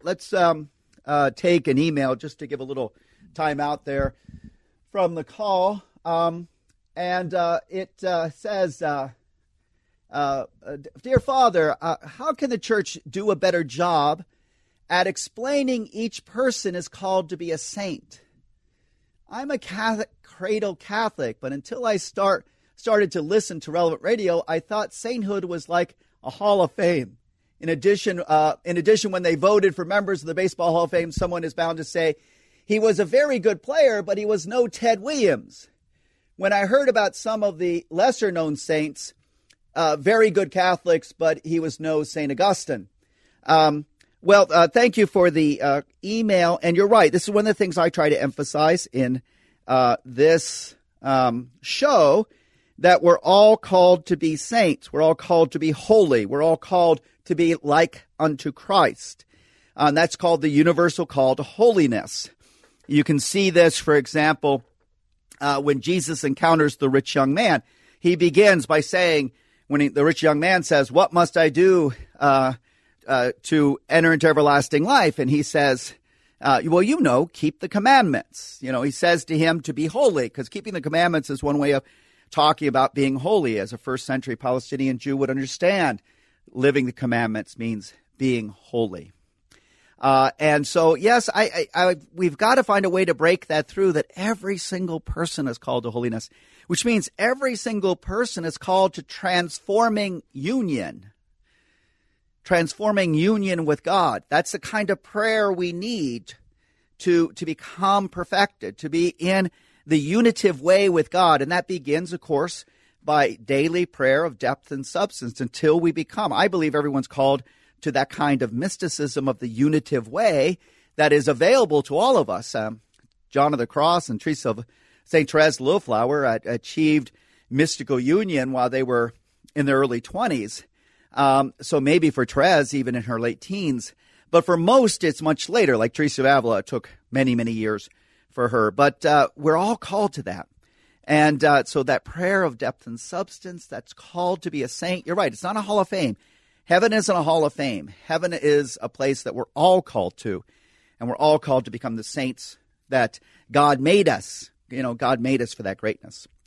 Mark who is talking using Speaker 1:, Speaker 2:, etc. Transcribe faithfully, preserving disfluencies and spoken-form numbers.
Speaker 1: let's um, uh, take an email just to give a little time out there from the call. Um, and uh, it uh, says, uh, uh, Dear Father, uh, how can the church do a better job at explaining each person is called to be a saint? I'm a Catholic, cradle Catholic, but until I start started to listen to Relevant Radio, I thought sainthood was like a Hall of Fame. In addition, uh, in addition, when they voted for members of the Baseball Hall of Fame, someone is bound to say he was a very good player, but he was no Ted Williams. When I heard about some of the lesser-known saints, uh, very good Catholics, but he was no Saint Augustine. Um, well, uh, thank you for the uh, email, and you're right. This is one of the things I try to emphasize in uh, this um, show, that we're all called to be saints. We're all called to be holy. We're all called to be like unto Christ. Uh, and that's called the universal call to holiness. You can see this, for example, uh, when Jesus encounters the rich young man. He begins by saying, when he, the rich young man says, what must I do uh, uh, to enter into everlasting life? And he says, uh, well, you know, keep the commandments. You know, he says to him to be holy, because keeping the commandments is one way of talking about being holy, as a first century Palestinian Jew would understand. Living the commandments means being holy. Uh, and so, yes, I, I, I, we've got to find a way to break that through, that every single person is called to holiness, which means every single person is called to transforming union, transforming union with God. That's the kind of prayer we need to, to become perfected, to be in the unitive way with God. And that begins, of course, by daily prayer of depth and substance until we become. I believe everyone's called to that kind of mysticism of the unitive way that is available to all of us. Um, John of the Cross and Teresa of Saint Therese Lilflower uh, achieved mystical union while they were in their early twenties. Um, so maybe for Therese, even in her late teens. But for most, it's much later. Like Teresa of Avila, it took many, many years for her. But uh, we're all called to that. And uh, so that prayer of depth and substance, that's called to be a saint. You're right. It's not a Hall of Fame. Heaven isn't a Hall of Fame. Heaven is a place that we're all called to. And we're all called to become the saints that God made us. You know, God made us for that greatness.